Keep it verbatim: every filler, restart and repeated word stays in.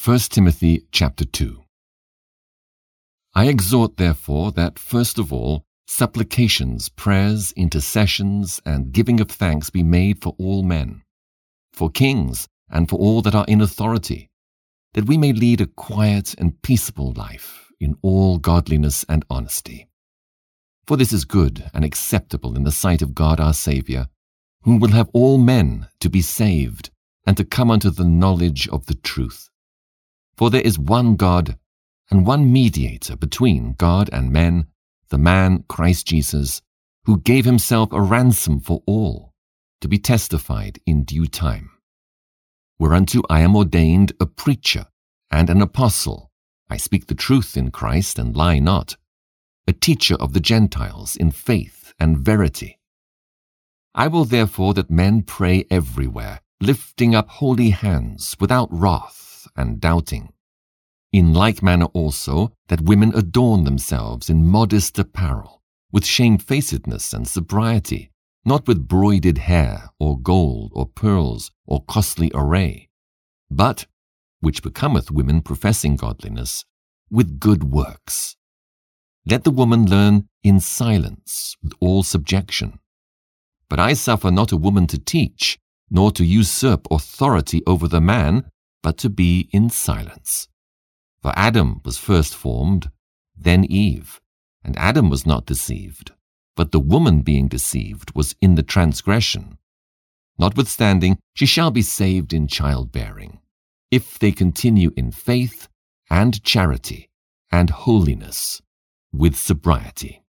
First Timothy chapter two. I exhort therefore that first of all supplications, prayers, intercessions, and giving of thanks be made for all men, for kings and for all that are in authority, that we may lead a quiet and peaceable life in all godliness and honesty. For this is good and acceptable in the sight of God our Saviour, whom will have all men to be saved and to come unto the knowledge of the truth. For there is one God and one mediator between God and men, the man Christ Jesus, who gave himself a ransom for all, to be testified in due time. Whereunto I am ordained a preacher and an apostle, I speak the truth in Christ and lie not, a teacher of the Gentiles in faith and verity. I will therefore that men pray everywhere, lifting up holy hands without wrath and doubting. In like manner also that women adorn themselves in modest apparel, with shamefacedness and sobriety, not with broided hair, or gold, or pearls, or costly array, but, which becometh women professing godliness, with good works. Let the woman learn in silence, with all subjection. But I suffer not a woman to teach, nor to usurp authority over the man, but to be in silence. For Adam was first formed, then Eve, and Adam was not deceived, but the woman being deceived was in the transgression. Notwithstanding, she shall be saved in childbearing, if they continue in faith and charity and holiness with sobriety.